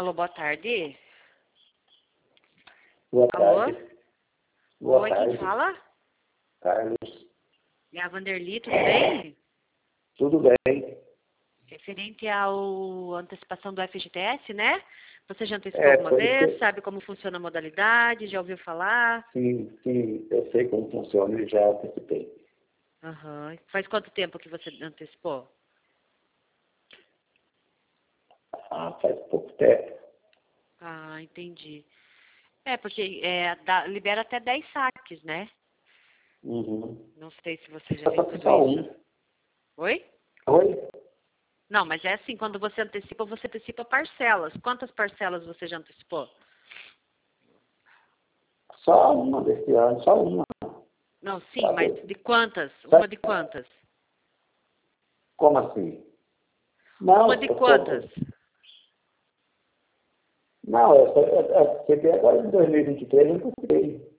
Alô, boa tarde. Boa Alô? tarde. Boa Oi, tarde. quem fala? Carlos. É a Vanderly, tudo bem? Tudo bem? Referente ao antecipação do FGTS, né? Você já antecipou alguma Foi isso vez? que... Sabe como funciona a modalidade? Já ouviu falar? Sim, eu sei como funciona e já antecipei. Aham. Faz quanto tempo que você antecipou? Faz pouco tempo. Ah, entendi. Porque libera até 10 saques, né? Uhum. Não sei se você já Eu viu só fiz tudo só isso. um. Oi? Oi? Não, mas é assim, quando você antecipa parcelas. Quantas parcelas você já antecipou? Só uma desse ano, só uma. Não, sim, Tá mas bem. de quantas? Uma de quantas? Como assim? Uma Não, de quantas? não, eu antecipei agora em 2023, eu antecipei.